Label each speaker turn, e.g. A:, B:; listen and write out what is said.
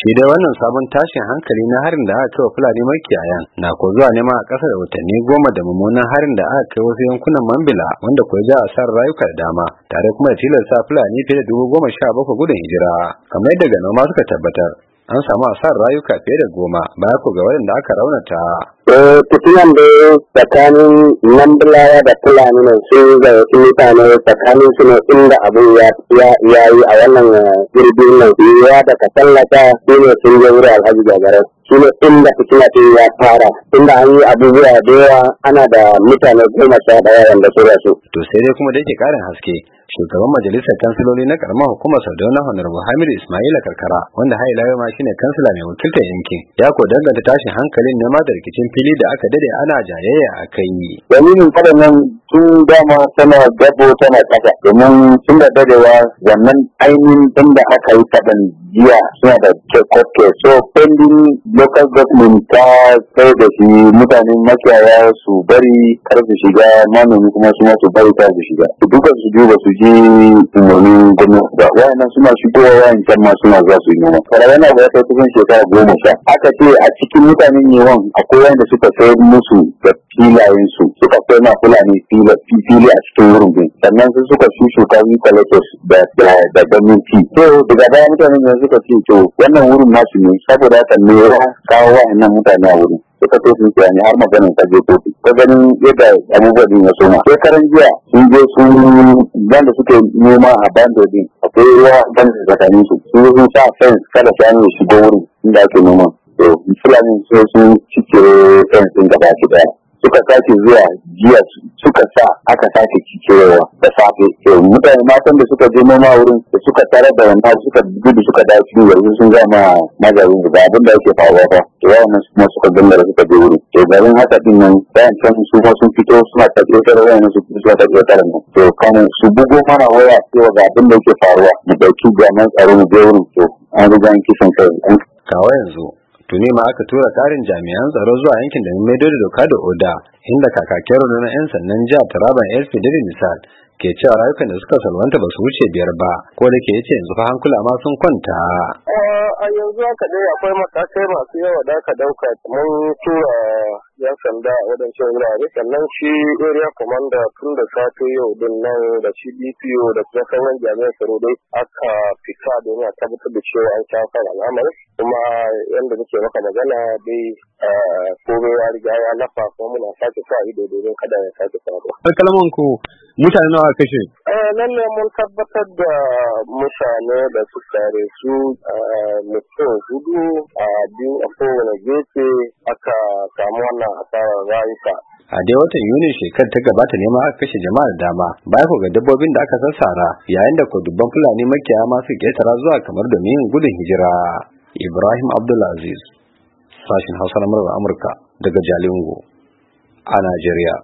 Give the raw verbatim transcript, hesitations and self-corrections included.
A: Shi dai wannan sabon tashin hankali na harin da aka kai wa Fulani makiyayan na ko zuwa nema a ƙasa da watanni goma da mummunan harin da aka kai wasu yankunan Mambila wanda ko ja asarar rayuka da dama tare kuma da tilasta Fulani fiye da dubu goma sha bakwai gudun hijira. Kamar yadda ganoma suka tabbatar an samu asarar rayuka fiye da goma baya ko ga waɗanda aka raunata.
B: Eh, fitinan da tsakanin Mambilawa da Fulani ne sun ga wasu mutane tsakanin su ne inda abin ya ya yi a wannan girbin nan ya da ka tallata shi ne sun je wuri Alhaji Gagarai. Shi ne inda fitina ɗin ya fara inda an yi abubuwa da yawa ana da mutane goma sha ɗaya wanda su rasu.
A: To sai dai kuma da yake ƙarin haske shugaban majalisar kansiloli na karamar hukumar Sardauna Honorable Hamidu Ismaila Karkara wanda har ila yau ma shine kansila mai wakiltar yankin ya ko danganta tashin hankalin nema da rikicin fili da aka dade ana jayayya a kai.
B: Dalilin faɗan nan tun dama tana gabo tana ƙasa domin tun da dadewa wannan ainihin inda aka yi faɗan jiya suna da kekoke so pending local government ta sai da shi mutanen makiyaya su bari kar su shiga manomi kuma su ma su bari kar su shiga duka su duba su ji umarnin gwamnati ba wayannan suna shigowa wayan can ma suna za su yi noma fara yana da kai kusan shekara goma sha aka ce a cikin mutanen yawan akwai wanda suka sayar musu da filayen su suka kai ma fulani fili a cikin wurin din sannan su suka shuka eucalyptus da da gwamnati to daga baya mutanen yanzu suka ce to wannan wurin nasu ne saboda haka ne ya kawo wayannan mutane a wurin suka ce sun ce har maganin ta je kotu ta ganin yadda abubuwa din ya soma sai karan jiya sun je sun wanda suke noma a bando din akwai ruwa ban da tsakanin su sun sun sa fence kada shanu ya shigo wurin inda ake noma to fulani sai sun cike fence din gaba ki daya suka sake zuwa jiya suka sa aka sake cikewa da safe to mutane matan da suka je noma wurin da suka tarar da wanda suka gudu suka dawo cikin yanzu sun gama mazarin da abin da yake faruwa ba to wannan kuma suka gangara suka je wurin to garin haka din nan bayan can su ma sun fito suna tabbatar da wannan su suna tabbatar da nan to kan su bugo mana waya cewa ga abin da yake faruwa mu dauki jami'an tsaro mu je wurin to an riga an kisan kai
A: kawo yanzu tuni ma aka tura karin jami'an tsaro zuwa yankin da maido da doka da oda inda kakakin rundunar 'yan sannan jihar Taraban S P David Misal ke cewa rayukan da suka salwanta ba su wuce biyar ba ko da ke yace yanzu fa hankula ma sun kwanta.
C: A yanzu haka dai akwai matakai masu yawa da aka dauka mun tura yan sanda a wadancan wurare sannan shi area commander tun da safe yau din nan da shi D P O da kuma sauran jami'an tsaro dai aka fita domin a tabbatar da cewa an shawo kan al'amari kuma yanda nake maka magana dai komai ya riga ya lafa kuma muna sake sa ido domin kada ya sake faruwa.
A: Kalman ku mutane nawa kashe?
C: Eh nan ne mun tabbatar da mutane da suka resu mutum hudu a biyu a kowane gefe aka samu wannan asarar rayuka.
A: A dai watan Yuni shekarar ta gabata ne ma aka kashe jama'a da dama baya ko ga dabbobin da aka sassara yayin da ko dubban Fulani makiyaya ma su ketara zuwa kamar domin yin gudun hijira. Ibrahim Abdulaziz, sashin Hausa na Amurka daga Jalingo a Najeriya.